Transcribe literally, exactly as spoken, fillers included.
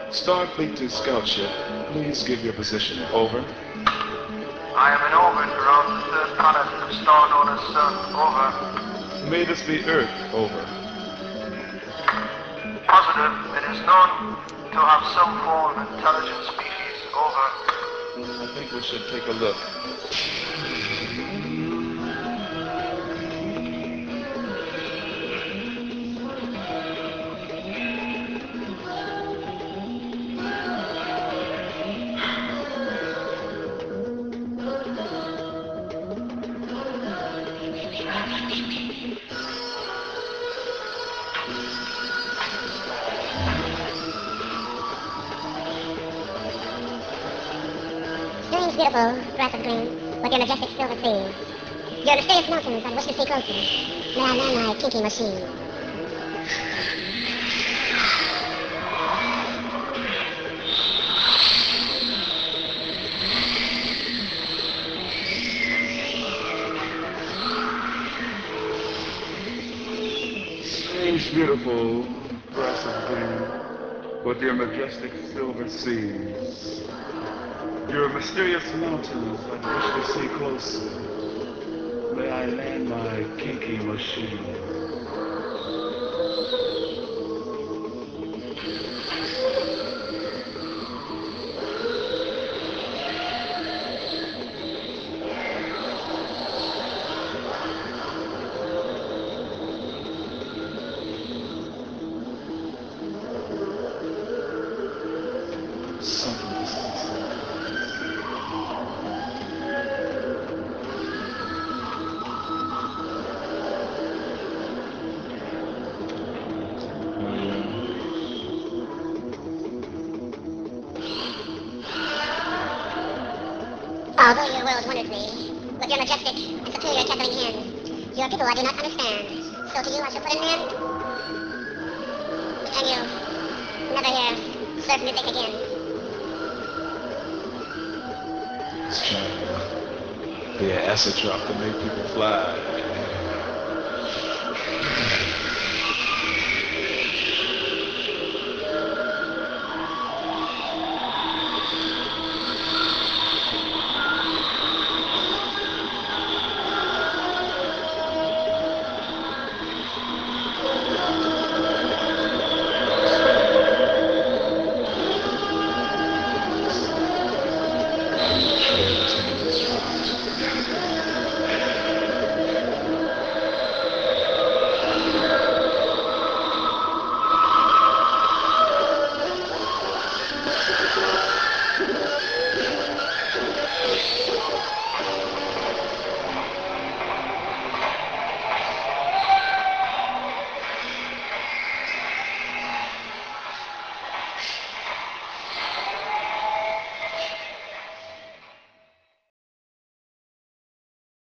Starfleet to scout ship. Please give your position. Over. I am in orbit around the third planet of the star known as Sun. Over. May this be Earth. Over. Positive. It is known to have some form of intelligent species. Over. I think we should take a look. Strange, beautiful grass of green, with your majestic silver sea. Your mysterious mountains I wish to see closer. May I land my kinky machine. Strange, beautiful grass of green, with your majestic silver seas. Your mysterious mountains I wish to see closer. May I land my kinky machine. Something is Although your world wonders me, with your majestic and superior tackling hand, your people I do not understand. So to you I shall put an end. And you never hear surf music again. trying to be an acid drop to make people fly.